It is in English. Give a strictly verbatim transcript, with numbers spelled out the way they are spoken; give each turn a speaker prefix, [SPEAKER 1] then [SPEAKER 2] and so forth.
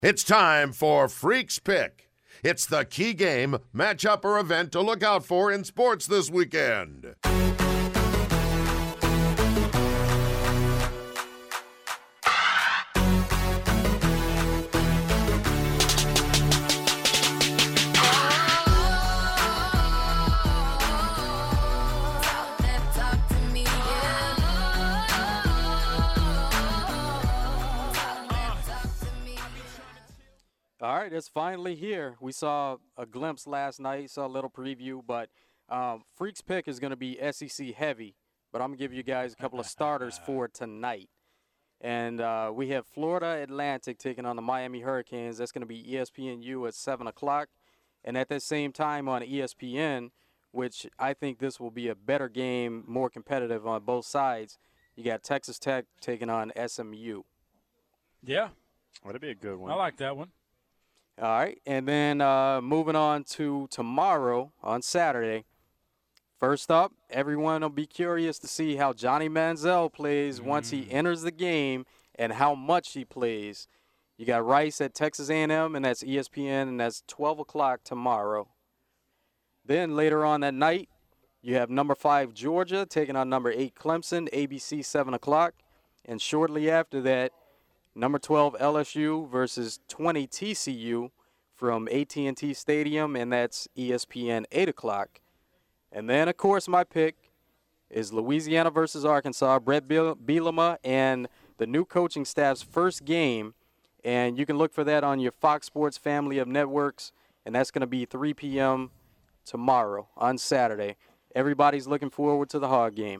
[SPEAKER 1] It's time for Freaks Pick. It's the key game, matchup, or event to look out for in sports this weekend.
[SPEAKER 2] All right, it's finally here. We saw a glimpse last night, saw a little preview, but um, Freaks Pick is going to be S E C heavy, but I'm going to give you guys a couple of starters for tonight. And uh, we have Florida Atlantic taking on the Miami Hurricanes. That's going to be E S P N U at seven o'clock. And at the same time on E S P N, which I think this will be a better game, more competitive on both sides, you got Texas Tech taking on S M U.
[SPEAKER 3] Yeah.
[SPEAKER 4] That'd be a good one.
[SPEAKER 3] I like that one.
[SPEAKER 2] All right, and then uh, moving on to tomorrow on Saturday. First up, everyone will be curious to see how Johnny Manziel plays mm. once he enters the game and how much he plays. You got Rice at Texas A and M, and that's E S P N, and that's twelve o'clock tomorrow. Then later on that night, you have number five Georgia taking on number eight Clemson, A B C seven o'clock. And shortly after that, number twelve L S U versus twenty T C U from A T and T Stadium, and that's E S P N eight o'clock. And then, of course, my pick is Louisiana versus Arkansas, Brett Bielema and the new coaching staff's first game. And you can look for that on your Fox Sports family of networks, and that's going to be three p.m. tomorrow on Saturday. Everybody's looking forward to the Hog game.